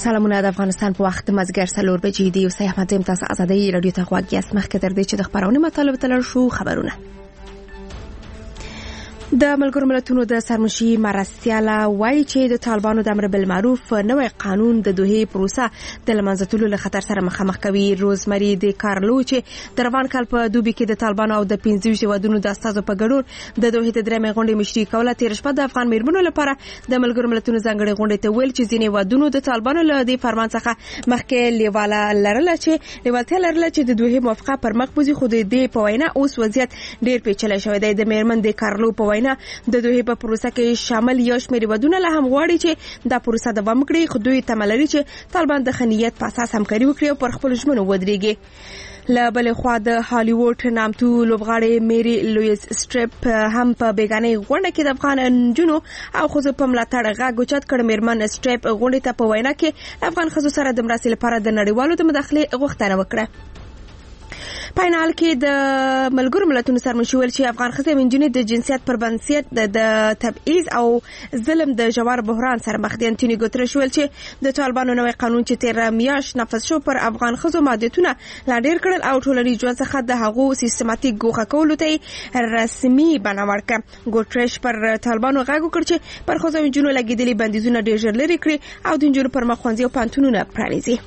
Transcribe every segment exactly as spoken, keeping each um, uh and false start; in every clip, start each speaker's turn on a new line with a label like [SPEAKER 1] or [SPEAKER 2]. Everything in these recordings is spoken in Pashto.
[SPEAKER 1] سلامونه. د افغانستان په وخت مازیګر څلور بجې دی. یوسف احمد زم تاسو آزادۍ رادیو ته غوږ یاست. مخکې تر دې چې د خبرونې مطالب ته لاړ شو، خبرونه. د ملګرو ملتونو د سرمشي مرستیاله وایي چې د طالبانو د امر بالمعروف نوی قانون د دوحې پروسه د لمنځه له خطر سره مخامخ کوي. روزمری د کارلو چې د روان کال په دوبي کې د طالبانو او د پنځه ویشت هیوادونو د استازو په ګډون د دوحې د درېمې غونډې مشري کوله، تېره شپه د افغان میرمنو لپاره د ملګرو ملتونو ځانګړې غونډې ته ویل چې ځینې هیوادونو د طالبانو له دې فرمان څخه مخکې لیواله لرله چې لیوالتیا لرله چې د دوحې موافقه پر مخ بوزي، خو د دې په وینا اوس وضعیت ډېر پیچلی شوی دی. د میرمن د کارلو په وینا د دوی په پروسه کې شامل یو شمېر هیوادونه له هم غواړي چې دا پروسه دوام وکړي، خو دوی تمه لري چې طالبان د خنیت په اساس همکاري وکړي او پر خپل ژمنو ودرېږي. له بلې خوا د هالیووډ نامتو لوبغاړې میری لویس سټریپ هم په بیګانۍ غونډه کې د افغان نجونو او ښځو په ملاتړ غږ اوچت کړ. میرمن سټریپ غونډې ته په وینا کې افغان ښځو سره د مرستې لپاره د نړیوالو د مداخلې غوښتنه وکړه. پاینال کې د ملګرو ملتونو سرمشي ویل چې افغان ښځې او نجونې د جنسیت پر بنسټ د تبعیض او ظلم د ژور بحران سره مخ دي. انټوني ګوتریش ویل چې د طالبانو نوی قانون چې تیر میاشت نافذ شو پر افغان ښځو محدودیتونه لا ډېر کړل او ټولنیز ژوند څخه د هغو سیستماتیک ګوښه کولو ته رسمي بڼه ورکړه. ګوتریش پر طالبانو غږ وکړ چې پر ښځو او نجونو لګېدلي بندیزونه ډېر ژر لرې کړي او د نجونو پر مخ ښوونځي او پوهنتونونه پرانیزي.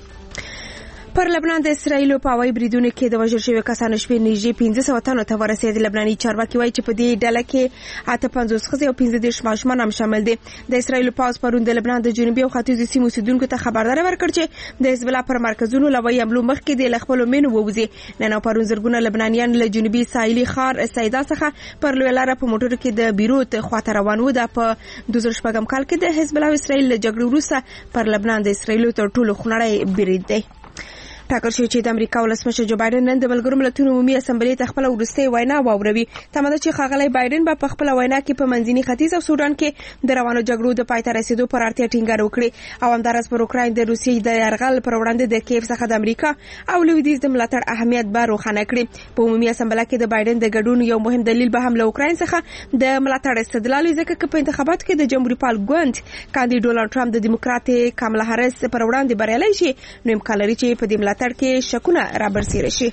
[SPEAKER 1] پر لبنان د اسرایلو په هوایي بریدونو کې د وژل شویو کسانو شمېر نږدې پنځه سوه تنو ته ورسېد. لبناني چارواکي وایي چې په دې ډله کې اته پنځوس ښځې او پنځه دېرش ماشومان هم شامل دي. د اسرایلو پوځ پرون د لبنان د جنوبي او ختیځو سیمو اوسېدونکو ته خبرداری ورکړ چې د حزب الله پر مرکزونو له هوایي حملو مخکې د له خپلو مینو ووځي. نن او پرون زرګونه لبنانیان له جنوبي ساحلي ښار سیدا څخه پر لویه لاره په موټرو کې د بیروت خواته روان وو. دا په دوه زره شپږم کال کې د حزب الله او اسرایل له جګړې وروسته پر لبنان د اسرایلو تر ټولو خونړی برید دی. ټاکل شوی چې د امریکا ولسمشر جو بایدن نن د ملګرو ملتونو عمومي اسمبلې ته خپل وروستۍ وینا واوروي. تمه ده چې ښاغلی بایدن به په خپل وینا کې په منځني ختیځ او سودان کې د روانو جګړو د پای ته رسیدو پر اړتیا ټینګار وکړي او همداراز پر اوکراین د روسیې د یرغل پر وړاندې د کیف څخه د امریکا او لویدیځ د ملاتړ اهمیت به روښانه کړي. په عمومي اسمبلې کې د بایدن د ګډون یو مهم دلیل به هم له اوکراین څخه د ملاتړ استدلال ځکه چې په انتخاباتو کې د جمهوریت پال ګوند کاندید ډونالد ټرمپ د دیموکرات کاملا هریس پر وړاندې بریالی شي، نو امکان لري چې په دې ملاتړ کې شکونه را برسېره شي.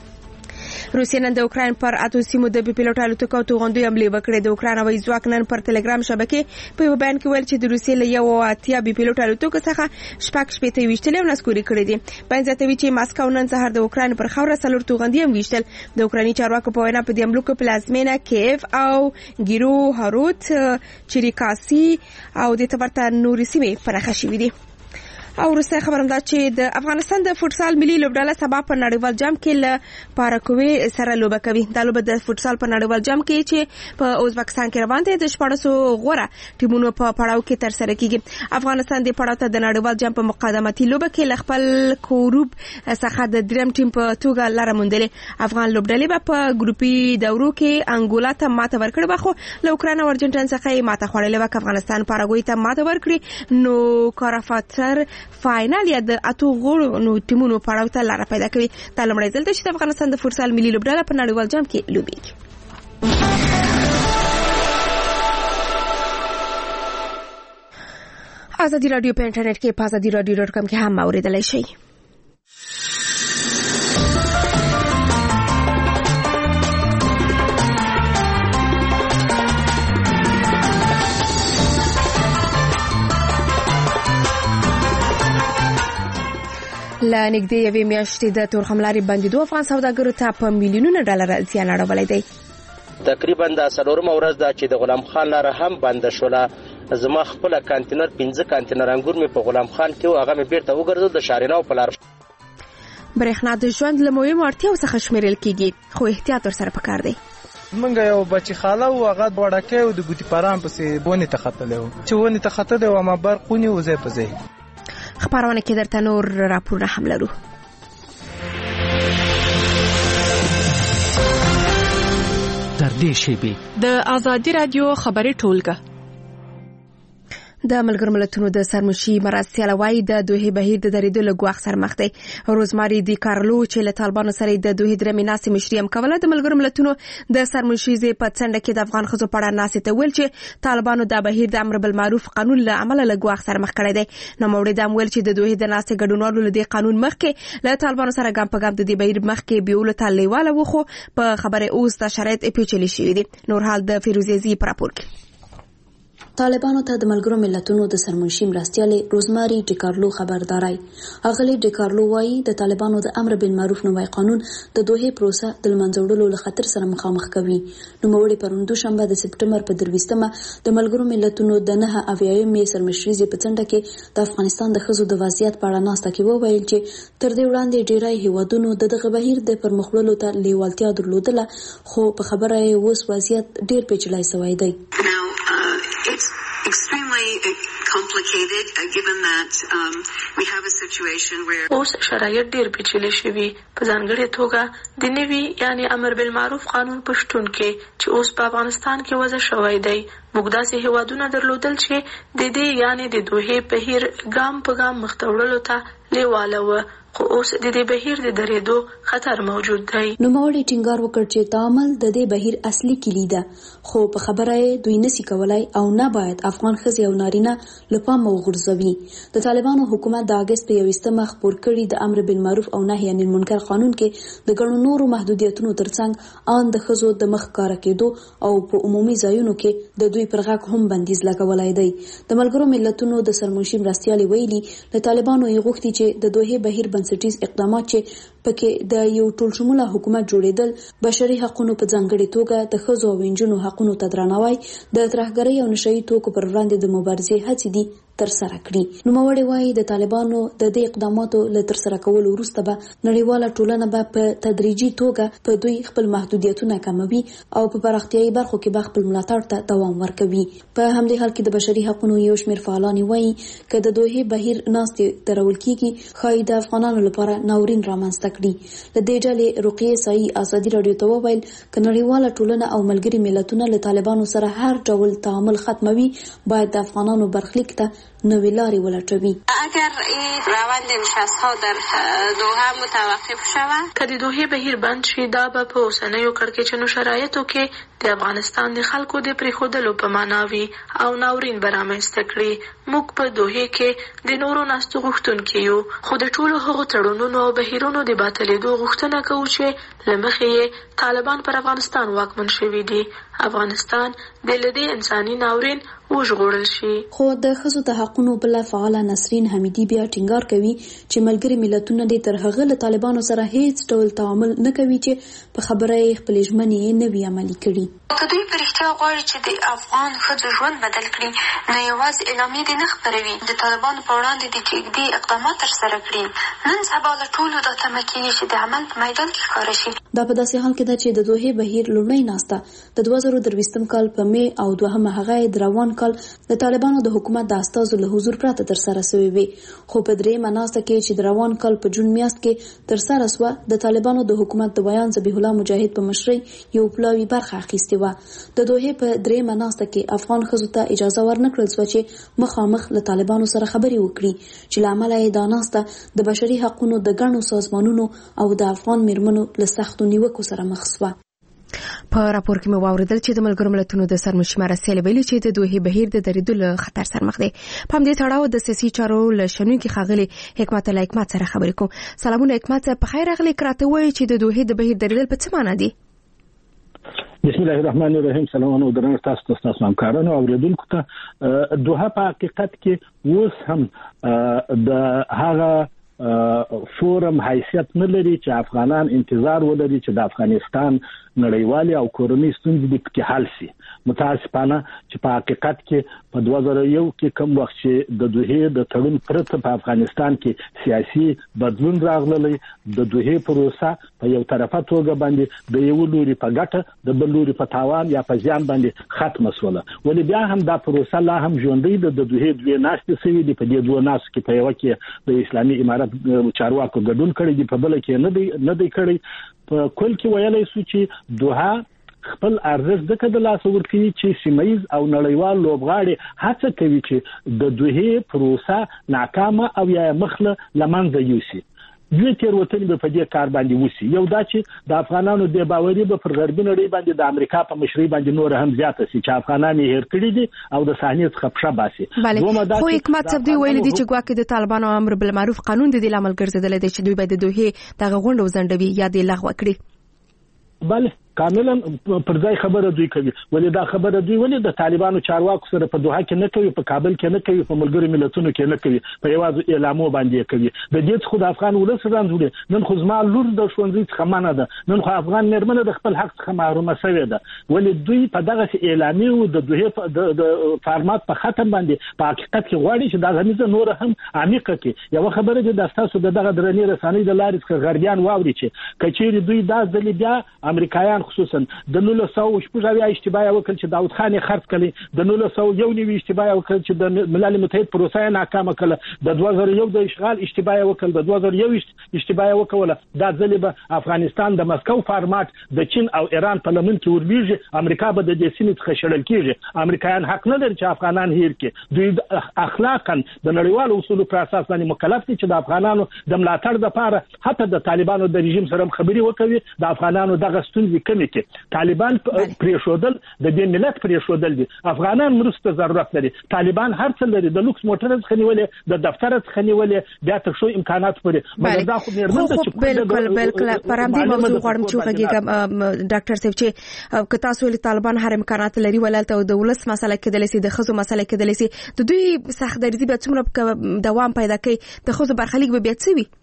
[SPEAKER 1] روسیه نن د اوکراین پر اتو سیمو د بي پیلوټ الوتکو توغندوی حملې وکړې. د اوکراین هوایي ځواک نن پر ټلګرام شبکې په یو بیان کې ویل چې د روسیې له یو اتیا بي پیلوټ الوتکو څخه شپږ شپېته یې ویشتلې او نسکوري کړې دي. بیان زیاتوي چې ماسکو نن سهار د اوکراین پر خاوره څلور توغندي هم ویشتل. د اوکرایني چارواکو په وینا په دې حملو کې پلازمینه کیف او ګیرو هاروت چریکاسي او د تبرته نورې سیمې په نښه شوي دي. او وروسته خبرم دا چې د افغانستان د فوټسال ملي لوبډله سبا په نړیوال جام کې له پاراګوې سره لوبه کوي. دا لوبه د فوټسال په نړیوال جام کې چې په ازبکستان کې روان دی د شپاړسو غوره ټیمونو په پړاو کې تر سره کیږي. افغانستان د پړاو ته د نړیوال جام په مقدمتي لوبه کې له خپل کوروب څخه د دریم ټیم په توګه لاره موندلې. افغان لوبډلې به په ګروپي دورو کې انګولا ته ماته ورکړې به، خو له اوکراین او ارجنټاین څخه یې ماته خوړلې وه. افغانستان پاراګوې ته ماته ورکړي نو کارافاتر فاینال یا د اتو غوړو نو ټیمونو پړاو ته لاره پیدا کوي. دا لومړی ځل دی چې د افغانستان د فوټسال ملي لوبډله په نړیوال جام کې لوبېږي. ازادي راډیو په انټرنیټ کې په ازادي راډیو ډاټ کام کې هم اوریدلای شئ. له نږدې یوې میاشتې د تورخملارې بندېدو افغان سوداګرو ته په میلیونونو ډالر زیان اړولی دی.
[SPEAKER 2] تقریبا د څلورمه ورځ ده چې د غلام خان لاره هم بنده شوله. زما خپله کانتینر پنځه کانتینر انګور مې په غلام خان کې و، هغه مې بیرته وګرځول د شاریناو په لار.
[SPEAKER 1] برېښنا د ژوند له مهمو اړتیاو څخه شمیرل کېږي، خو احتیاط ورسره پکار دی.
[SPEAKER 3] منګه یو بچی خاله او هغه وړکه او د ګوتی پران پسې بونې ته خطلې و چې ونې ته خطلې و ما برقونی وزې پځې.
[SPEAKER 1] خبرونه کې درته نور راپورونه هم لرو.
[SPEAKER 4] در دې شیبې د ازادي رادیو خبري ټولګه.
[SPEAKER 1] د ملګرو ملتونو د سرمشي مرستیال وایي د دوه بهیر د درېدو له ګواښ سره مخ دی. روزماري دی کارلو چې له طالبانو سره د دوه درې ناسې مشري هم کوله د ملګرو ملتونو د سرمشي زی په څنډه کې د افغان ښځو په اړه ناسې ته ویل چې طالبانو د بهیر د امر بالمعروف قانون له عمله له ګواښ سره مخ کړی دی. نو موري د ویل چې د دوه د ناسې ګډونوالو له دې قانون مخکې له طالبانو سره ګام په ګام د دې بهیر مخکې بیول ته لیواله وخو په خبره اوس د شرایط پیچلي شوي دي. نور حال د فیروزي پر راپور کې
[SPEAKER 4] طالبانو ته د ملګرو ملتونو د سرمنشي مرستیالې روزماري ډیکارلو خبردارای. اغلی ډیکارلو وایي د طالبانو د امر بالمعروف نوی قانون د دوه پروسه د منځوړلو له خطر سره مخامخ کوي. نو موړي پروندو شنبه د سپټمبر په درويستمه د ملګرو ملتونو د نه اویایم می سرمشريزي په څنډه کې د افغانستان د خزو د وضعیت په اړه ناسته کې وویل چې تر دې وړاندې ډیرای هیوادونو د دغه بهیر د پرمخلولو ته لیوالتیا درلودله، خو په خبره یې اوس وضعیت ډیر پیچلای شوی دی.
[SPEAKER 5] It's extremely complicated uh, given that um, we have a situation where
[SPEAKER 6] اوس شرایط ډیر پیچلي شوي، په ځانګړې توګه د نوي یعنی امر بالمعروف قانون پښتون کې چې اوس په افغانستان کې وضع شوی دی. موږ داسې هیوادونه درلودل چې د دې یعنی د دوه بهیر ګام په ګام مخته وړلو ته لیواله و، خو اوس د دې بهیر د درېدو خطر موجود دی.
[SPEAKER 4] نو موري ټینګار وکړ چې تعامل د دې بهیر اصلي کلی ده، خو په خبره یې دوی نسی کولای او نه باید افغان ښځې او نارینه له پامه وغورځوي. د طالبانو حکومت د اګست په یوویشتمه خپور کړي د امر بالمعروف او نهي عن المنکر قانون کې د ګڼو نورو محدودیتونو ترڅنګ ان د ښځو د مخ کار کېدو او په عمومي ځایونو کې د دوی پر غږ هم بندیز لګولای دی. د ملګرو ملتونو د سرمنشي مرستیال ویلي له طالبانو یې غوښتي چې د دوه بهیر بنسټیز اقدامات چې پکې د یو ټولشموله حکومت جوړیدل، بشري حقوقو په ځانګړي توګه د ښځو او نجونو حقوقو ته درناوی، د ترهګرۍ او نشئی توکو پر وړاندې د مبارزې هڅې دي تر سره کړي. نو موري وایي د طالبانو د دې اقداماتو له تر سره کولو وروسته به نړیواله ټولنه به په تدریجي توګه په دوی خپل محدودیتونه کموي او په پراختیايي برخو کې به خپل ملاتړ ته دوام ورکوي. په همدې حال کې د بشري حقوقو یو شمېر فعالان وایي چې د دوه بهیر ناستې درول کیږي خای د افغانانو لپاره ناورین رامنځته کړي. د دې ډلې رقیه سعی ازادي رادیو ته وویل چې نړیواله ټولنه او ملګري ملتونه له طالبانو سره هر ډول تعامل ختموي، باید د افغانانو برخلیک ته نوې لارې ولټوي.
[SPEAKER 5] اگر این روند نشست‌ها در دوحه متوقف شود،
[SPEAKER 6] که د دوه بهیر بند شي، دا به په اوسنیو کړکېچنو شرایطو کې د افغانستان د خلکو د پریښودلو په معنا وي او ناورین به رامنځته کړي. موږ په دوحې کې د نورو ناستو غوښتونکي یو، خو د ټولو هغو تړونونو او بهیرونو د باطلېدو غوښتنه کوو چې له مخې یې طالبان پر افغانستان واکمن شوي دي. افغانستان د لدې انساني ناورین وژغورل شي.
[SPEAKER 4] خو د ښځو د حقوقو بل فعال نسرین حمیدی بیا ټینګار کوي چې ملګري ملتونه د تر هغه له طالبانو سره هیڅ ډول تعامل نه کوي چې په خبره یې خپل ژمنې نه وي عملي کړي.
[SPEAKER 5] که دوی په رښتیا غواړي چې د افغان ښځو ژوند بدل کړي، نو یوازې اعلامیې دې نه خپروي، د طالبانو په وړاندې د جدي اقدامات ترسره کړي. نن سبا له ټولو دا تمه کېږي چې د عمل په میدان کې ښکاره شي.
[SPEAKER 4] دا په داسې حال کې ده چې د دوه بهیر لومړۍ ناسته د دوه زره درویشتم کال په می او دوهمه هغه د روان کال د طالبانو د حکومت د استازو له حضور پرته ترسره شوې وي، خو په درېیمه ناسته کې چې د روان کال په جون میاشت کې ترسره شوه، د طالبانو د حکومت د بیان ذبیح الله مجاهد په مشرۍ یو پلاوي برخه اخیستې وه. د دوه په درېیمه ناسته کې افغان ښځو ته اجازه ورنکړل شوه چې مخامخ له طالبانو سره خبرې وکړي، چې له امله یې دا ناسته د بشري حقوقو د ګڼو سازمانونو او د افغان میرمنو له سختو نیوکو سره مخ شوه.
[SPEAKER 1] په راپور کې مو واوریدل چې د ملګرو ملتونو د سرمشي مرستیال ویلي چې د دوه بهیر د درېدو له خطر سره مخ دی. په همدې تړاو د سیاسي چارو له شنونکي ښاغلي حکمت الله حکمت سره خبرې کوم. سلامونه حکمت، په خیر راغلی. کراته وایي چې د دوه د بهیر درېدل په څه معنی دي؟
[SPEAKER 7] بسم الله الرحمن الرحیم. سلامونه درنو تاسو ته، تاسو همکارانو او اوریدونکو ته. دوه په حقیقت کې اوس هم د هغه فورم حیثیت نه لري چې افغانان انتظار ولري چې د افغانستان نړیوالي او کورنۍ ستونزې د پکې حل شي. متاسفانه چې په حقیقت کې په دوه زره یو کې کوم وخت چې د دوه د تړون پرته په افغانستان کې سیاسي بدلون راغلی، د دوه پروسه په یو طرفه توګه باندې د یو لوري په ګټه د بل لوري په تاوان یا په زیان باندې ختمه شوله. ولې بیا هم دا پروسه لا هم ژوندۍ ده. د دوه دوه ناستې سوي دي، په دې دوه ناستو کې په یو کې د اسلامي امارت چارواکو ګډون کړی دی، په بل کې نه دی نه دی کړی. په کل کې ویلای شو چې دوه خپل ارزښت د کده لاس ورکوي چې سیمایز او نړیوال لوبغاړي هڅه کوي چې د دوه پروسه ناکامه او یا مخله لمنځه یوسي. دوی تیروتنې به په دې کار باندې وسی. یو دا چې د افغانانو د باوري به پر غربي نړۍ باندې د امریکا په مشرۍ باندې نور هم زیاته سي چې افغانان یې هېر کړي دي او د صحنې څخه پښه باسي.
[SPEAKER 1] خو حکمت صاحب دوی ویلي دي چې ګواکې د طالبانو امر بالمعروف قانون د دې لامل ګرځیدلی دی چې دوی باید د دوه دغه غونډه وځنډوي یا د لغوه کړي.
[SPEAKER 7] بله کاملا پر ځای خبره دوی کوي. ولې دا خبره دوی ولې د طالبانو چارواکو سره په دوحه کې نه کوي، په کابل کې نه کوي، په ملګرو ملتونو کې نه کوي، په یوازې اعلامو باندې کوي. د دې څخه د افغان ولس رانځي. نن خو زما لور د ښوونځي څخه منع ده، نن خو افغان مېرمنه د خپل حق څخه محرومه شوې ده. ولې دوی په دغه اعلامي او د دوه د فارمات په ختم باندې په حقیقت کې غواړي چې دا غمیزه نور هم عمیقه کې. یو خبره ده د تاسو دغه درنې رسنۍ د لارې څخه غربیان واوري چې کچېری دوی دا ځلې بیا امریکایان خصوصا د نولس سوه شپږ اویا اشتباه وکړ چې داود خان یې خرڅ کړي، د نولس سوه یو نوي اشتباه وکړ چې د ملل متحد پروسه ناکامه کړه، د دوه زره یو د اشغال اشتباه وکړ، د دوه زره یو اشتباه وکړه. دا ځلې به افغانستان د مسکو فارمات د چین او ایران په لمن کې وربيږي، امریکا به د دې سیمې څخه شړل کېږي. امریکایان حق نه لري چې افغانان هیر کړي. دوی اخلاقا د نړیوالو اصولو پر اساس باندې مکلف دي چې د افغانانو د ملاتړ لپاره حتی د طالبانو د رژیم سره خبري وکړي، د افغانانو دغه ستونزې کمې کړي. طالبان پریښودل د دې ملت پریښودل دي. افغانان مرسته ضرورت لري. طالبان هر څه لري، د لوکس موټر څخه نیولې د دفتر څخه نیولې بیا تر شو امکانات پرې.
[SPEAKER 1] مګر دا خو مېرمن چې بالکل بالکل پر همدې موضوع غواړم چې وغږیږم ډاکټر صاحب چې که تاسو ولې طالبان هر امکانات لري ولالته د ولس مسله کېدلی سي، د خزو مسله کېدلی سي، د دوی سخت دریزي به څومره دوام پیدا کوي، د خزو برخلیک به بیا څه وي؟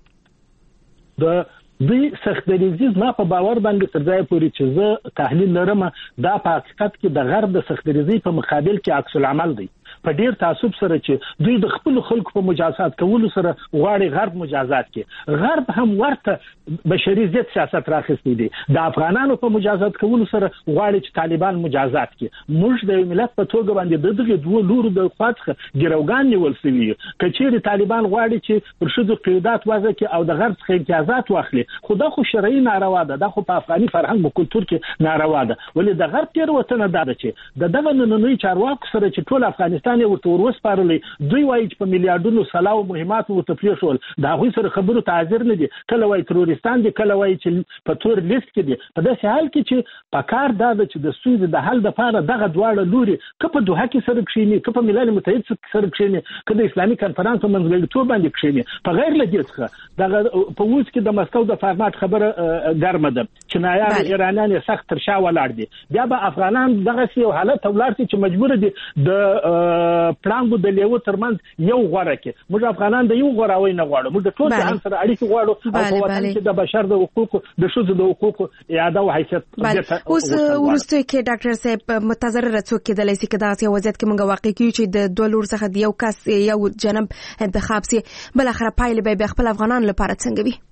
[SPEAKER 7] د دوی سختدریزي زما په باور باندې تر ځای پورې چې زه تحلیل لرم دا په حقیقت کې د غرب د سختدریزي په مقابل کې عکس العمل دی. په ډیر تعصب سره چې دوی د خپل خلکو په مجازات کولو سره غواړي غرب مجازات کې. غرب هم ورته بشري ضد سیاست راخستی دي. د افغانانو په مجازات کولو سره غواړي چې طالبان مجازات کې. موږ د ملت په توګه باندې د دغه دوه لورو د خواڅخه ګروګان نیول شوی. کچېری طالبان غواړي چې پر شذو قیودات وضع کې او د غرب څخه امتیازات واخلي. خدا خو شرعي ناروا ده، دا خو په افغاني فرهنګ او کلتور کې ناروا ده. ولې د غرب تیر وطن ده چې د دغه نننوي چارواکو سره چې ټول افغانستان ورته ورسپارلې، دوی وایي چې په میلیارډونو سلاو مهمات ورته پریښول. دا هغوی سره خبرو ته حاضر نه دي. کله وایي ترورستان دي، کله وایي چې په تور لیست کې دي. په داسې حال کې چې په کار دا ده چې د ستونزې د حل دپاره دغه دواړه لوري که په دوحه کې سره کښېني، که په ملل متحد سره کښېني، که د اسلامي کنفرانس په منځګړیتوب باندې کښېني. په غیر له دې څخه دغه په اوس کې د مسکو د فارمات خبره ګرمه ده. چینایان ایرانیان یې سخت تر شا ولاړ دي. بیا به افغانان دغسې یو حالت ته ولاړ شي چې مجبور دي د پړانګو د لیوه ترمنځ یو غوره کې. موږ افغانان د یو غوراوی نه غواړو، موږ د ټول جهان سره اړیکې غواړو او په وطن کې د بشر د حقوقو د ښځو د حقوقو اعاده او حیثیت.
[SPEAKER 1] اوس وروسته کې ډاکټر صاحب متضرر څوک کېدلی شي که دغسې وضعیت کې موږ واقع کیږو چې د دوه لور څخه د یو کس یو جنب انتخاب سي، بالاخره پایلې به بیا خپل افغانانو لپاره څنګه وي؟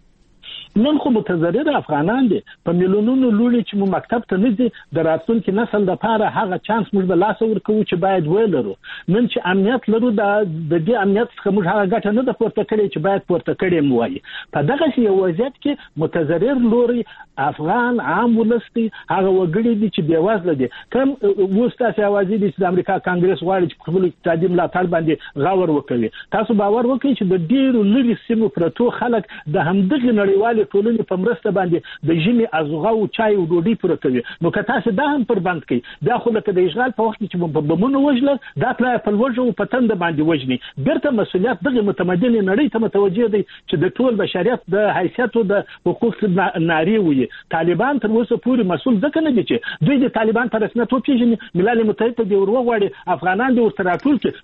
[SPEAKER 7] نن خو متضرر افغانان دي. په میلیونونو لوري چې مو مکتب ته نه ځي، د راتلونکي نسل لپاره هغه چانس موږ به لاس ورکوو چې باید ولرو. نن چې امنیت لرو، د دې امنیت څخه موږ هغه ګټه نه ده پورته کړې چې باید پورته کړې مو وایي. په دغسې یو وضعیت کې متضرر لوري افغان عام ولس دی، هغه وګړي دي چې بېوزله دي. کوم اوس تاسې اوازې دي چې د امریکا کانګرس غواړي چې په خپل اقتصادي ملاتړ باندې غور وکوي. تاسو باور وکړئ چې د ډېرو لرې سیمو پرتو خلک د همدغې نړیوالې ټولنې په مرسته باندې د ژمي ازغه او چای او ډوډۍ پوره کوي. نو که تاسو دا هم پر بند کړئ، دا خو لکه د اشغال په وخت کې چې په بمونو وژل، دا پلای په لوږه او په تنده باندې وژني. بیرته مسؤلیت دغه متمدنې نړۍ ته متوجه دی چې د ټول بشریت د حیثیت او د حقوق ناري وي. طالبان تر اوسه پورې مسؤل ځکه نه دي چې دوی د طالبان په رسمیت وپېژني، ملل متحد ته دې ور وغواړي، افغانان دې ورته راټول کړي.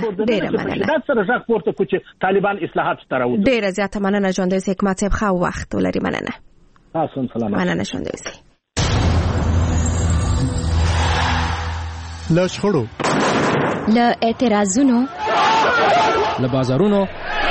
[SPEAKER 7] موږ په سره ژغ پورته کړو چې طالبان اصلاحات ته راوځي.
[SPEAKER 1] ډېره زیاته مننه ژوندی اوسئ حکمت صاحب، ښه وخت ولري. مننه.
[SPEAKER 7] تاسو هم سلامت.
[SPEAKER 1] مننه ژوندی اوسئ.
[SPEAKER 8] له شخړو،
[SPEAKER 9] له اعتراضونو،
[SPEAKER 10] له بازارونو،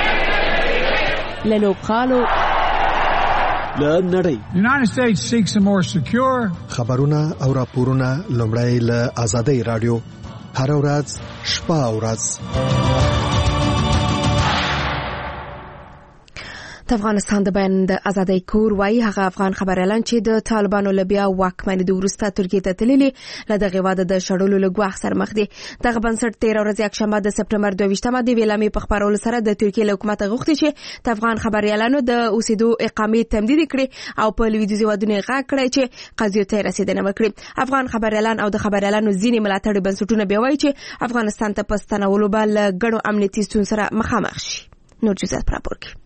[SPEAKER 9] له لوبغالو،
[SPEAKER 8] له نړۍ.
[SPEAKER 11] United States seeks a more secure.
[SPEAKER 8] خبرونه او راپورونه لومړی له آزادۍ رادیو هر ورځ شپه او ورځ.
[SPEAKER 1] د افغانستان د بیان د ازادۍ کور وايي هغه افغان خبريالان چې د طالبانو له بیا واکمنۍ د وروسته ترکیې ته تللي له دغه واده د شړلو له ګواښ سره مخ دي. دغه بنسټ تیر ورځ یکشنبه د سپټمبر دوه ویشتمه د ویلامې په خبرولو سره د ترکیې له حکومت غوښتي چې د افغان خبريالانو د اوسېدو اقامې تمدید کړي او په لویدیځ هیوادونو غږ کړي چې قضیې ته رسیدنه وکړي. افغان خبريالان او د خبريالانو ځینې ملاتړي بنسټونه بیا وایي چې افغانستان ته پستنولو بل ګڼو امنیتي ستونزو سره مخامخ شي. نور جزئیات راپور کوي.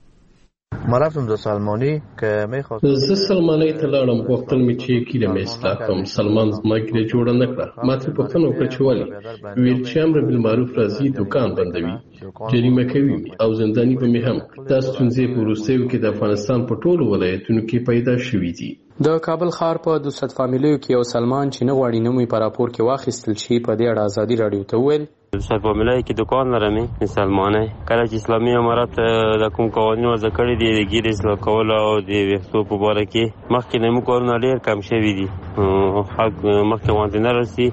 [SPEAKER 12] ما رفتم دو سلمانی که میخواست
[SPEAKER 13] زه سلمانی ته لاړم غوښتل مې چې کیله مې اصلاح کړم. سلمان زما کیله جوړه نه کړه. ما ترې پوښتنه وکړه چې ولې. ویل چې امر بالمعروف راځي دوکان بندوي، جریمه کوي او زنداني به مې هم. دا ستونزې په وروستیو کې د افغانستان په ټولو ولایتونو کې پیدا شوې دي.
[SPEAKER 14] د کابل ښار په دوست فامیلیو کې یو سلمان چې نه غواړي نوم یې په راپور کې واخیستل شي په دې اړه ازادي راډیو ته وویل
[SPEAKER 15] دوست فامیلیو کې دکان لرم مسلمانه کله چې اسلامي امارات د کوم قوانینو وضع کړي دي د ګیر اصلاح کول او د ویښتو په باره کې مخکې نه مو کارونه ډېر کم شوي دي. حق مخکې وانته نه رسي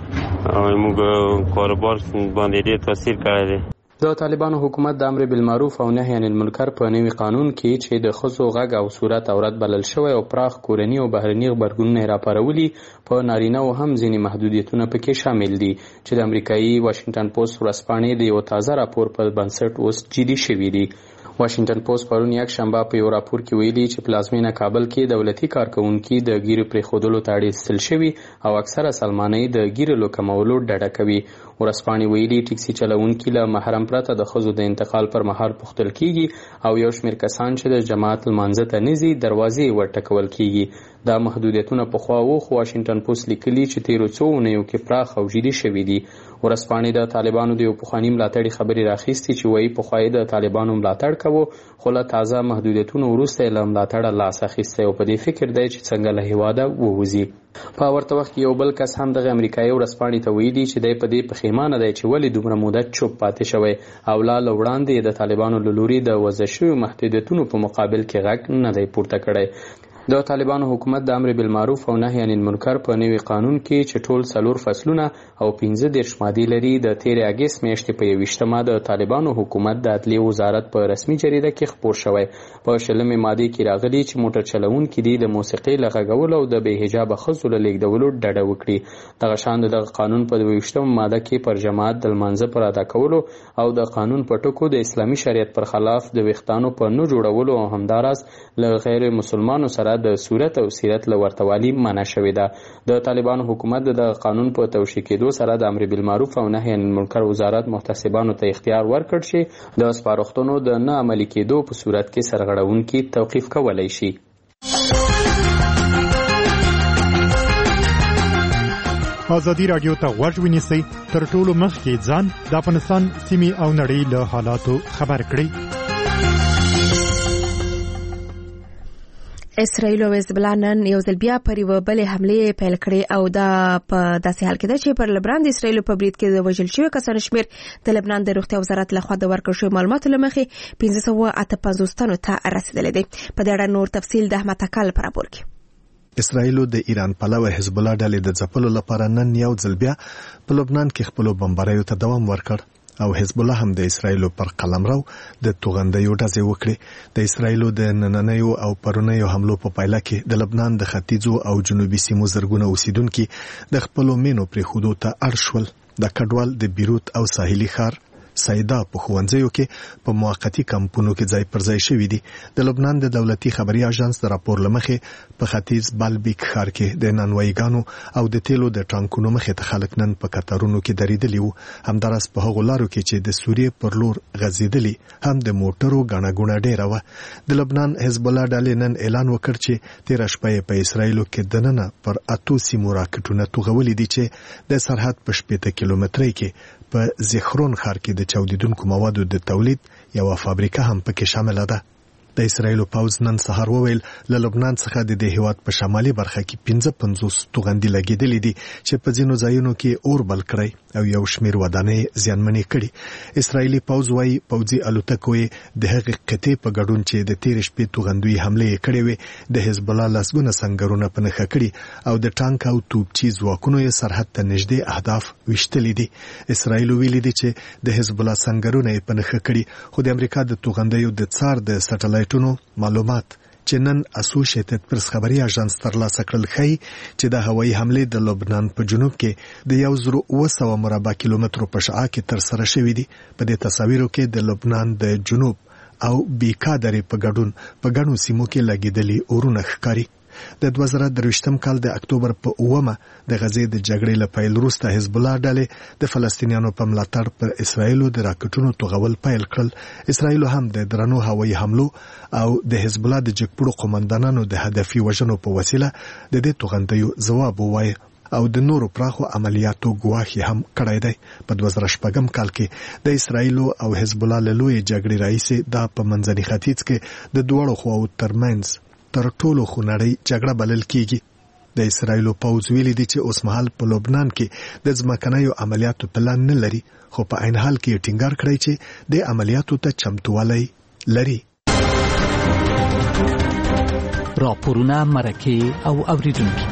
[SPEAKER 15] او موږ کاروبار باندې ډېر تاثیر کړی دی.
[SPEAKER 14] د طالبانو حکومت د امر بالمعروف او نهي عن المنکر په نوي قانون کې چې د ښځو غږ او صورت عورت بلل شوی او پراخ کورني او بهرني غبرګونونه راپارولي په نارینه او هم ځینې محدودیتونه پکې شامل دي چې د امریکایي واشنگټن پوسټ ورځپاڼې د یو تازه راپور په بنسټ اوس جدي شوي دي. واشنگټن پوسټ پرون یک شنبه په یو راپور کې ویلي چې پلازمینه کابل کې دولتي کارکونکي د ګیرو پرېښودلو ته اړ ایستل شوي او اکثره سلمانۍ د ګیرو له کمولو ډډه کوي. ورځپاڼې ویلي ټیکسي چلوونکي له محرم پرته د ښځو د انتقال پر مهال پوښتل کیږي او یو شمېر کسان چې د جماعت لمانځه ته نه ځي دروازې ورټکول کیږي. دا محدودیتونه پخوا وو خو واشنګټن پوسټ لیکلي چې تیرو څو اونیو کې پراخ او جدي شوي دي. ورځپاڼې د طالبانو د یو پخواني ملاتړي خبرې راخیستې چې وایي پخوا یې د طالبانو ملاتړ کوو خو له تازه محدودیتونو وروسته یې له ملاتړه لاس اخیستی او په دې فکر دی چې څنګه له هېواده ووځي. په ورته وخت کې یو بل کس هم دغه امریکایي ورځپاڼې ته ویلي چې دی په دې پښیمانه دی چې ولې دومره موده چوپ پاتې شوی او لا له وړاندې د طالبانو له لوري د وضع شویو محدودیتونو په مقابل کې غږ نه دی پورته کړی. د طالبانو حکومت د امر بالمعروف او نهي عن المنکر په نوي قانون کې چې ټول څلور فصلونه او پنځه دېرش مادې لري د تېرې اګست میاشتې په یوویشتمه د طالبانو حکومت د عدلیې وزارت په رسمي جریده کې خپور شوی. په شلمې مادې کې راغلي چې موټر چلوونکي دي د موسیقۍ له غږولو او د بې حجابه ښځو له لېږدولو ډډه وکړي. دغه شان د دغه قانون په دویشتمه ماده کې پر جماعت د لمانځه پر ادا کولو او د قانون په ټکو د اسلامي شریعت پر خلاف د ویښتانو په نه جوړولو او همداراز له غیر مسلمانو سره د صورت او سیرت له ورتوالي منع شوې ده. د طالبانو حکومت د قانون په توشیح کېدو سره د امر بالمعروف او نهي عن المنکر وزارت محتسبانو ته اختیار ورکړ چې د سپارښتنو د نه عملي کېدو په صورت کې سرغړونکي توقیف کولی شي.
[SPEAKER 16] ازادي راډیو ته غوږ ونیسئ تر ټولو مخکې ځان د افغانستان سیمې او نړۍ له حالاتو خبر کړئ.
[SPEAKER 1] اسرائیل او حزب الله نن یو ځل بیا پر یوه بلې حملې پیل کړې او دا په داسې حال کې ده چې پر لبنان د اسرائیلو په برید کې د وژل شویو کسانو شمېر د لبنان د روغتیا وزارت لخوا د ورکړل شویو معلوماتو له مخې پنځه سوه اته پنځوس تنو ته رسېدلی دی. په دې اړه نور تفصیل د احمد تکل په راپور کې.
[SPEAKER 8] اسرائیلو د ایران پلوه حزب الله ډلې د ځپلو لپاره نن یو ځل بیا په لبنان کې خپلو بمباریو ته دوام ورکړ او حزب الله هم د اسرائیلو پر قلمرو د توغندیو ډزې وکړې. د اسرائیلو د نننیو او پرونیو حملو په پایله کې د لبنان د ختیځو او جنوبي سیمو زرګونه اوسیدونکي د خپلو مینو پرېښودو ته اړ شول. د کډوال د بیروت او ساحلي ښار سایدا په ښوونځیو کې په موقتي کمپونو کې ځای پر ځای شوي دي. د لبنان د دولتي خبري اژانس د راپور له مخې په ختیځ بالبیک ښار کې د نانوایګانو او د تیلو د ټانکونو مخې ته خلک نن په کتارونو کې درېدلي وو. همداراز په هغو لارو کې چې د سوریې پر لور غځېدلي هم د موټرو ګڼه ګوڼه ډېره وه. د لبنان حزب الله ډلې نن اعلان وکړ چې تېره شپه یې په اسرائیلو کې دننه پر اتو سیمو راکټونه توغولي دي چې د سرحد په شپېته کیلومترۍ کې په زخرون ښار کې د چاودیدونکو موادو د تولید یوه فابریکه هم پکې شامله ده. د اسرائیلو پوځ نن سهار وویل له لبنان څخه د دې هیواد په شمالي برخه کې پنځه پنځوس توغندي لګېدلې دي چې په ځینو ځایونو کې اور بل کړی او یو شمېر ودانۍ زیانمنې کړي. اسرائیلي پوځ وایي پوځي الوتکو یې د هغې قطعې په ګډون چې د تېرې شپې توغندوي حملې یې کړې وې د حزب الله لسګونه سنګرونه په نښه کړي او د ټانک او توپچي ځواکونو یې سرحد ته نږدې اهداف ویشتلي دي. اسرائیل ویلي دي چې د حزب الله سنګرونه یې په نښه کړي خو د امریکا د توغندیو د څار د سټلایټ سایټونو معلومات چې نن اسوسییټډ پریس خبري اژانس ترلاسه کړل ښیي چې د هوایي حملې د لبنان په جنوب کې د یو زرو اوه سوه مربع کیلومترو په شعاع کې ترسره شوې دي. په دې تصاویرو کې د لبنان د جنوب او بیکا درې په ګډون په ګڼو سیمو کې لګېدلي اورونه ښکاري. د دوه زره درویشتم کال د اکتوبر په اومه د غزې د جګړې له پیل وروسته حزب الله ډلې د فلسطینیانو په ملاتړ پر اسرایلو د راکټونو توغول پیل کړل. اسرایلو هم د درنو هوایي حملو او د حزب الله د جګپوړو قومندانانو د هدفي وژنو په وسیله د دې توغندیو ځواب ووایه او د نورو پراخو عملیاتو ګواښ هم کړی دی. په دوه زره شپږم کال کې د اسرایلو او حزب الله له لویې جګړې راهیسې دا په منځني ختیځ کې د دواړو خواو ترمنځ تر ټولو خونړۍ جګړه بلل کیږي. د اسرایلو پوځ ویلي دي چې اوسمهال په لبنان کې د ځمکنیو عملیاتو پلان نه لري، خو په عین حال کې ټینګار کړی چې د عملیاتو ته چمتووالی لري.
[SPEAKER 17] راپورونه، مرکې او اوریدونکي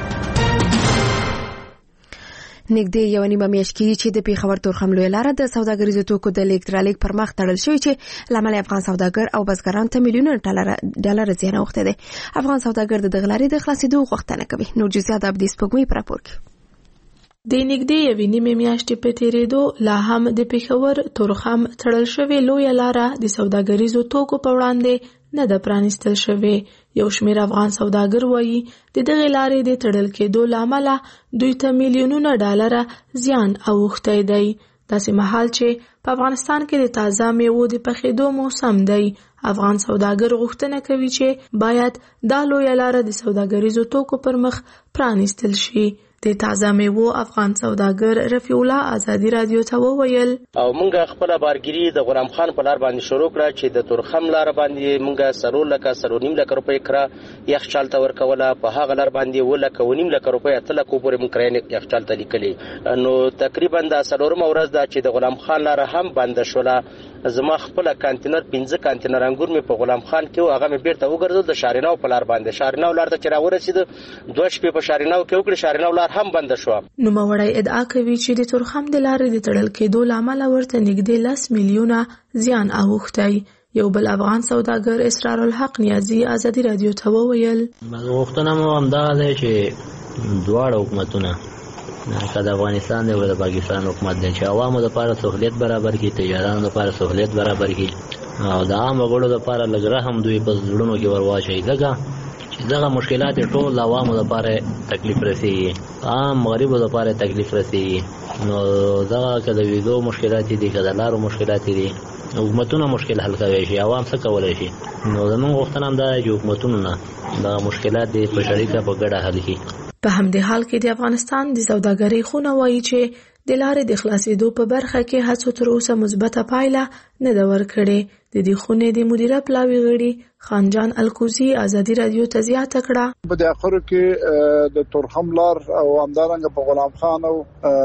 [SPEAKER 1] نږدې یو نیمه میاشت کېږي چې د پیښور تورخم لویه لاره د سوداګریزو توکو د لیږد رالېږد پر مخ تړل شوی چې له امله افغان سوداګر او بزګرانو ته میلیونونه ډالر زیان اوښتی دی. افغان سوداګر د دغه لارې د خلاصېدو غوښتنه کوي. نور جزیات عبدي سپوږمۍ په راپور کې.
[SPEAKER 6] د نږدې یوې نیمې میاشتې په تېرېدو لا هم د پیښور تورخم تړل شوې لویه لاره د سوداګریزو توکو په وړاندې نه ده پرانیستل شوې. یو شمېر افغان سوداګر وایي د دغې لارې د تړل کېدو له امله دوی ته میلیونونه ډالره زیان اوښتی دی. داسې مهال چې په افغانستان کې د تازه میوو د پخېدو موسم دی، افغان سوداګر غوښتنه کوي چې باید دا لویه لاره د سوداګریزو توکو پر مخ پرانیستل شي. د تازه میوو افغان سوداګر رفیع الله ازادي رادیو ته وویل
[SPEAKER 2] او مونږ خپل بارګری د غلام خان په لار باندې شروع کړه چې د تورخم لار باندې مونږ سرور لکه سرور نیم لک روپۍ کړه یخچال ته ورکوله. په هغه لار باندې ولکه ونیم لک روپۍ اتل کو پورې مونږ کړی یخچال ته لیکلي. نو تقریبا د سرورم ورځ دا چې د غلام خان لار هم بند شوله. زما خپل کانتینر پنځه کانتینر انګور می په غلام خان کې او هغه می بیرته وګرځول د شاریناو په لار باندې. شاریناو لار ته چې راورسید دوه شپې په شاریناو کې وکړي، شاریناو لار هم بند شو.
[SPEAKER 6] نو موړی ادعا کوي چې د تورخم د لارې د تړل کېدو له امله ورته نږدې لس میلیونه زیان اوښتی. یو بل افغان سوداګر اسرار الحق نیازي ازادي رادیو ته وویل
[SPEAKER 18] غوښتنه مو همدغه ده چې دواړه حکومتونه که د افغانستان دی او د پاکستان حکومت دی چې عوامو لپاره سهولیت برابر کړي، تجارانو لپاره سهولیت برابر کړي او د عام وګړو لپاره لږ رحم دوی په زړونو کې ور واچوي، ځکه چې دغه مشکلات ټول عوامو لپاره تکلیف رسېږي، عام غریبو لپاره تکلیف رسېږي. نو دغه که د ویزو مشکلات دي، که د لارو مشکلات دي، حکومتونه مشکل حل کوي شي، عوام څه کولی شي. نو زموږ غوښتنه هم دا ده چې حکومتونو نه دغه مشکلات دې په شریکه په ګډه حل کړي.
[SPEAKER 6] په همدې حال کې د افغانستان د سوداګرۍ خونه وایي چې د لارې د خلاصېدو په برخه کې هڅو تر اوسه مثبته پایله نه ده ورکړې. د دې خونې د مدیره پلاوي غړي خانجان الکوزي ازادي رادیو ته زیاته کړه
[SPEAKER 19] په د اخرو کې د تورخم لار او همدارنګه په غلام خان او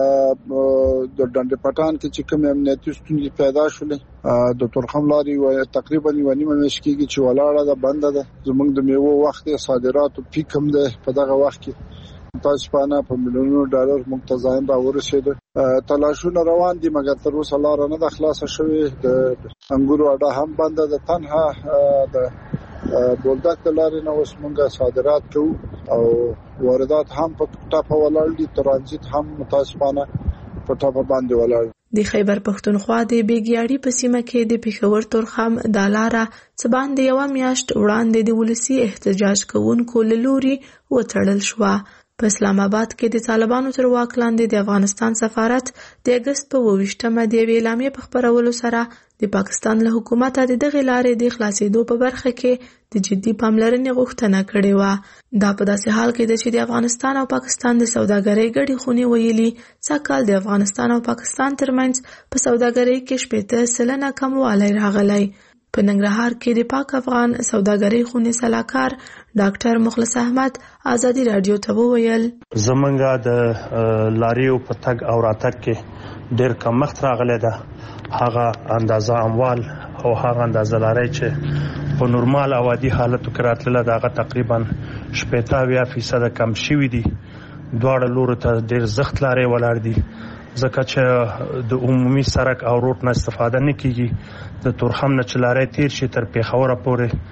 [SPEAKER 19] د ډنډ پټان کې چې کوم امنیتي ستونزې پیدا شولې د تورخم لارې تقریبا یو نیمه میاشت کېږي چې ولاړه ده، بنده ده. زموږ د میوو وخت صادراتو پیک هم ده په دغه وخت کې تاسو پانه په میلیونونو ډالر موږ ته ځان را ورسېد. تلاشونه روان دي مګر تر اوسه لار نه ده خلاصه شوې. د انګورو اډه هم بنده ده. تنها د بولدک د لارې نه اوس موږ صادرات کوو او واردات هم په ټاپه ولاړ دي، ترانزیت هم متاسفانه په ټاپه باندې ولاړ.
[SPEAKER 6] د خیبر پښتونخوا د بیګیاړي په سیمه کې د پیښور تورخم د لاره څه باندې یوه میاشت وړاندې د ولسي احتجاج کوونکو له لوري وتړل شوه. په اسلام آباد کې د طالبانو تر واک لاندې د افغانستان سفارت د اګست په اووه ویشتمه د یوې اعلامیې په خپرولو سره د پاکستان له حکومته د دغې لارې د خلاصېدو په برخه کې د جدي پاملرنې غوښتنه کړې وه. دا په داسې حال کې ده چې د افغانستان او پاکستان د سوداګرۍ ګډې خونې ویلي سږ کال د افغانستان او پاکستان ترمنځ په سوداګرۍ کې شپېته سلنه کموالی راغلی. په ننګرهار کې د پاک افغان سوداګرۍ خونې سلاکار ډاکټر مخلص احمد ازادي رادیو ته وویل
[SPEAKER 20] زمونږ د لاریو په تګ او راتګ کې ډېر کمښت راغلی ده. هغه اندازه اموال او هغه اندازه لارۍ چې په نورمال او عادي حالتو کې راتلله د هغه تقریبا شپېته اویا فیصده کم شوي دي. دواړه لورو ته ډېر زښت لارۍ ولاړ دي ځکه چې د عمومي سړک او روډ نه استفاده نه کیږي. د تورخم نه چې لارۍ تیر شي تر پیښوره پورې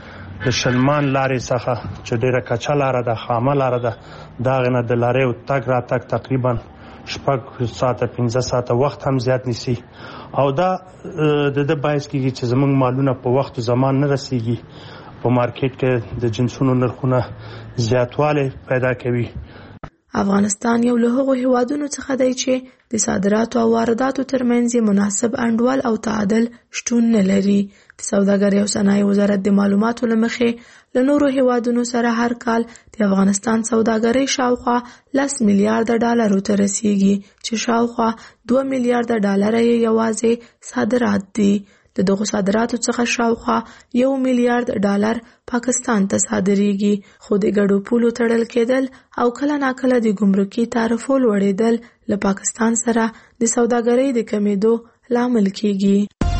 [SPEAKER 20] د شلمان لارې څخه چې ډیره کچه لاره ده، خامه لاره ده، دا غنه د لارې تګ را تګ تقریبا شپږ ساعته پنځه ساعته وخت هم زیات نیسي او دا د د باعث کیږي چې زموږ مالونه په وخت او زمان نه رسیږي. په مارکیټ کې د جنسونو نرخونه زیاتوالی پیدا کوي.
[SPEAKER 6] افغانستان یو له هغو هیوادونو څخه دی چې د صادراتو او وارداتو ترمنځ مناسب انډول او تعادل شتون نه لري. د سوداګرۍ او صنایع وزارت د معلوماتو له مخې له نورو هیوادونو سره هر کال د افغانستان سوداګرۍ شاوخوا لس میلیارډ ډالرو ته رسیږي چې شاوخوا دوه میلیارډ ډالر یې یوازې صادرات دي. د دغو صادراتو څخه شاوخوا یو میلیارډ ډالر پاکستان ته صادریږي، خو د ګډو پولو تړل کېدل او کله ناکله د ګمرکي تعرفو لوړېدل له پاکستان سره د سوداګرۍ د کمېدو لامل کیږي.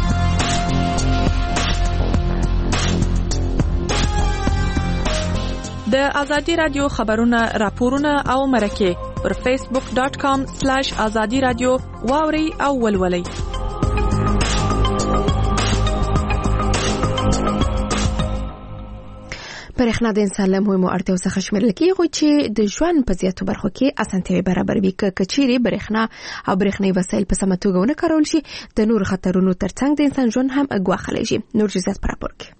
[SPEAKER 21] د ازادي رادیو خبرونه، راپورونه او مرکې پر فیسبوک ډاټ کام سلیش ازادي رادیو واوري او ولولئ.
[SPEAKER 1] برېښنا د انسان له مهمو اړتیاو څخه شمیرل کېږي چې د ژوند په زیاتو برخو کې اسانتیاوې برابروي. که چیرې برېښنا او برېښنایي وسایل په سمه توګه ونه کارول شي، د نورو خطرونو ترڅنګ د انسان ژوند هم ګواښلی شي. نور جزئیات په راپور کې.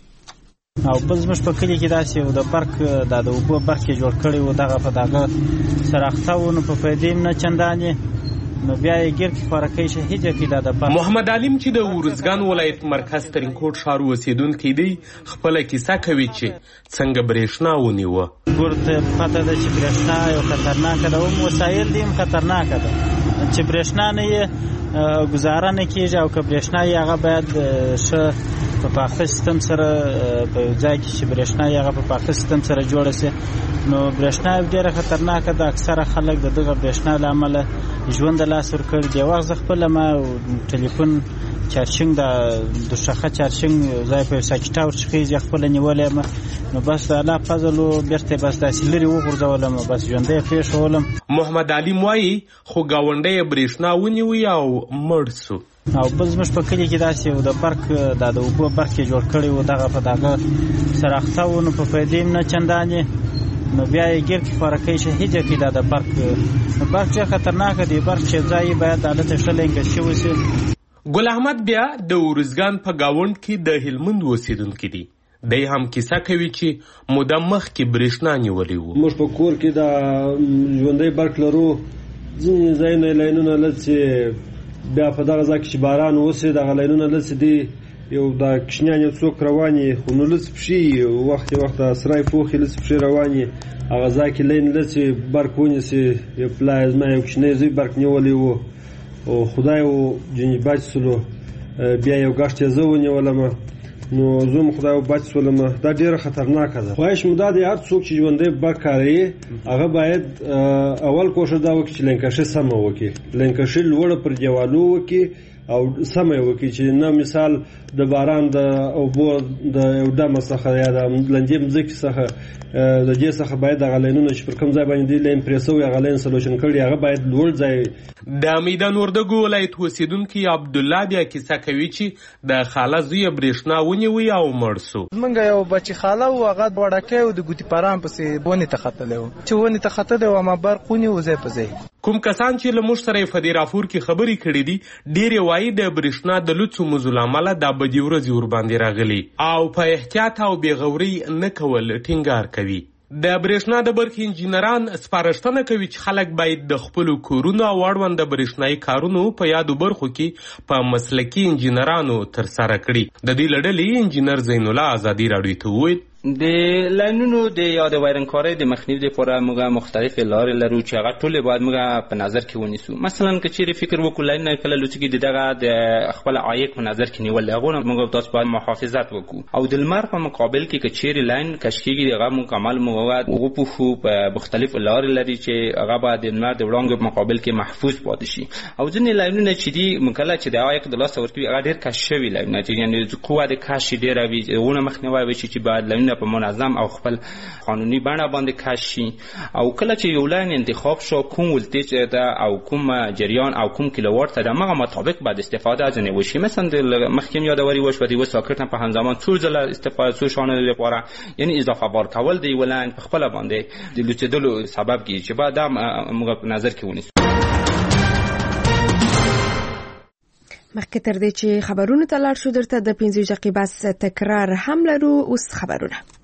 [SPEAKER 22] او بل زموږ په کلي کې داسې یو د برق د اوبو برق یې جوړ کړی و، دغه په دغه سراخته و، نو په پیدې نه چندانې نو بیا یې ګیر کې خوارکۍ شهیده کې دا د برق.
[SPEAKER 23] محمد علیم چې د ورزګان ولایت مرکز ترینکوټ ښار اوسېدونکی دی، خپله کیسه کوي چې څنګه برېښنا ونیوه.
[SPEAKER 22] ورته پته ده چې برېښنا یو خطرناکه ده، هم وسایل دي هم خطرناکه ده. چې برېښنا نه یې ګزاره نه کېږي او که برېښنا یې هغه باید ښه په پاخه سیستم سره په یو ځای کې چې برېښنا یې هغه په پاخه سیستم سره جوړه شي، نو برېښنا ډېره خطرناکه ده. اکثره خلک د دغه برېښنا له امله ژوند د لاس ورکړي. د وخت زه خپله ما ټلیفون چارجینګ د دوشخه چارجینګ ځای په ساکټا ورڅخه خپله نیولې یم، نو بس د الله فضل و بیرته بس داسې لرې وغورځولم، بس ژوندی پرېښولم.
[SPEAKER 23] محمد علیم وایي خو ګاونډی یې برېښنا ونیوی او مړ سو.
[SPEAKER 22] او بل زموږ په کلي کې داسې یو د برق د اوبو برق یې جوړ کړی و، دغه په دغه سراخته و، نو په پیدې نه چندانې نو بیا یې ګیر کې خوارکۍ شهیده کې دا د برق. نو برق ډېر خطرناکه دی، برق چې ځای باید هلته ښه لینکه شوی شي.
[SPEAKER 23] ګل احمد بیا د ورزګان په ګاونډ کې د هلمند اوسېدونکی دی. دی هم کیسه کوي چې موده مخکې برېښنا نیولې وو.
[SPEAKER 24] موږ په کور کې د ژوندی برق لرو، ځینې ځایونه لینونه لږ چې بیا په دغه ځای کې چې باران وسي دغه لینونه لږ دی یو د کشنیان یو څوک رواني، خو نو لږ پښې وخت وخت سرای پوخې لږ پښې رواني، هغه ځای کې لین لږ برق ونیسي. یو پلای زما یو کوچنی زوی برق نیولی و او خدای و جنې بچ سلو، بیا یو ګشت یې زه ونیولم، نو زه م خدای و بچ سولم. دا ډېره خطرناکه ده. خواهش مو دا دی هر څوک چې ژوندی برق کاروي هغه باید اول کوښښ دا وکړي چې لینکشي سمه وکړي، لینکشي لوړه پر دیوالو وکړي او سمه وکړي چې نه مثال د باران د اوبو د یو ډمه څخه یا د لندې مځکې څخه د دې څخه باید دغه لینونه چې پر کوم ځای باندې لین پرې سوی هغه لین سلوشن کړي هغه باید لوړ ځای.
[SPEAKER 23] د میدان وردګو ولایت اوسېدونکي عبدالله بیا کیسه کوي چې د خاله زوی برېښنا ونیوی او مړ سو.
[SPEAKER 3] زمونږ یو بچی خاله و، هغه وړکی و، د ګوتې پران پسې ونې ته ختلی و، چې ونې ته ختلی و ما برق ونیو ځای په ځای.
[SPEAKER 23] کوم کسان چې له موږ سره په دې راپور کې خبرې کړې دي ډېرې وایي د برېښنا د لوڅو مزو له امله دا بدې ورځې ورباندې راغلي او په احتیاط او بېغورۍ نه کول ټینګار کوي. د برېښنا د برخې انجینران سپارښتنه کوي چې خلک باید د خپلو کورونو او اړوند د برېښنایي کارونو په یادو برخو کې په مسلکي انجینرانو ترسره کړي. د دې له ډلې انجینر زین الله ازادي راډیو ته وویل
[SPEAKER 25] د لاینونو د یا د وایرنګکارۍ د مخنیوي لپاره موږ مختلفې لارې لرو چې هغه ټولې باید موږ په نظر کې ونیسو. مثلا که چیرې فکر وکړو لاینونه کله لوڅېږي د دغه د خپل عایق په نظر کې نیول، هغو نه موږ تاسو باید محافظت وکړو. او د لمر په مقابل کې که چیرې لاین کش کېږي هغه مکمل موږ باید وپوښو. په مختلفو لارې لري چې هغه باید د لمر د وړانګو په مقابل کې محفوظ پاتې شي. او ځینې لاینونه چې دي کله چې د عایق د لاسه ورکوي هغه ډېر کش شوي لاینونه دي، یعنې قوه د کش یې ډېره وي، هغونه مخنیوی وشي چې باید لاینونه لاینونه په منظم او خپل قانوني بڼه باندې کش شي او کله چې یو لاین انتخاب شو کوم ولټیج ده او کوم جریان او کوم کیلووات ته د هغه مطابق باید استفاده ځنې وشي. مثلا د مخکې یادوري وشو د یو ساکټ په همزمان څو ځله استفاده څو شانې لپاره یعنی اضافه بار کول د یو لاین په خپل باندې د لوچېدلو سبب کیږي چې باید موږ په نظر کې ونیسو.
[SPEAKER 1] مخکې تر دې چې خبرونه ته لاړ شو درته د پنځه دقیقې بس تکرار هم لرو. اوس خبرونه.